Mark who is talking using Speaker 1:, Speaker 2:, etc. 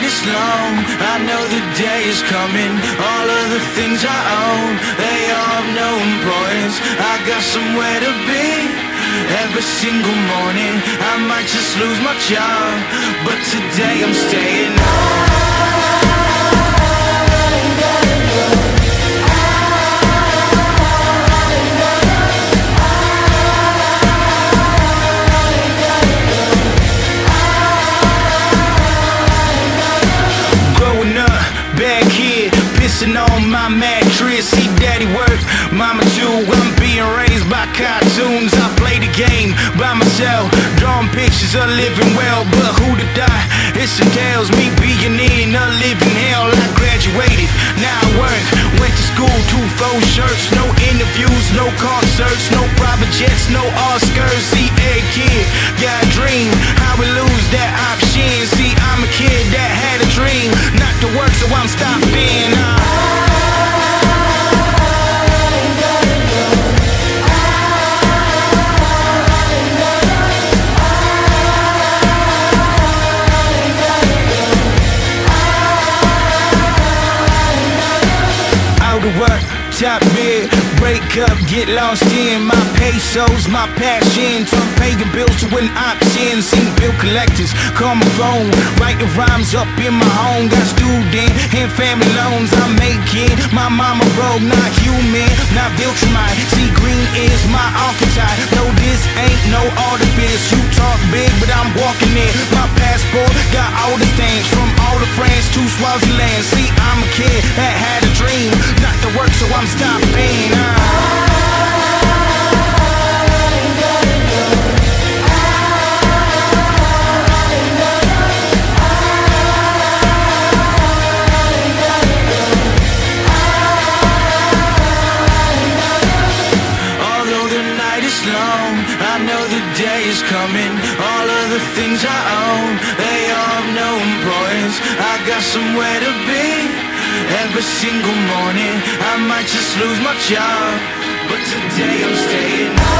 Speaker 1: is long, I know the day is coming. All of the things I own, they all have no importance. I got somewhere to be every single morning. I might just lose my job, but today I'm staying home. On my mattress, see daddy work, mama too. I'm being raised by cartoons. I play the game by myself, drawing pictures of living well. But who to die? It's some tales, me being in a living hell. I graduated, now I work. Went to school, 2 shirts, no interviews, no concerts, no private jets, no Oscars. See, every kid got a dream. How we lose that option? See, I'm a kid that had a dream, not to work, so I'm stopping. Work, top bid, break up, get lost in my pesos, my passion. Turn paying bills to an option. Seen bill collectors, call my phone, writing rhymes up in my home. Got student and family loans I'm making. My mama broke, not human, not built for mine. See, green is my archetype. No, this ain't no artifice. You talk big, but I'm walking in. My passport got all the stamps from all the France to Swaziland. See, I'm a kid that had a dream, not to work, so I'm stopping. Although the night is long, I know the day is coming. All of the things I own, they all have no importance. I got somewhere to be every single morning. I might just lose my job, but today I'm staying home.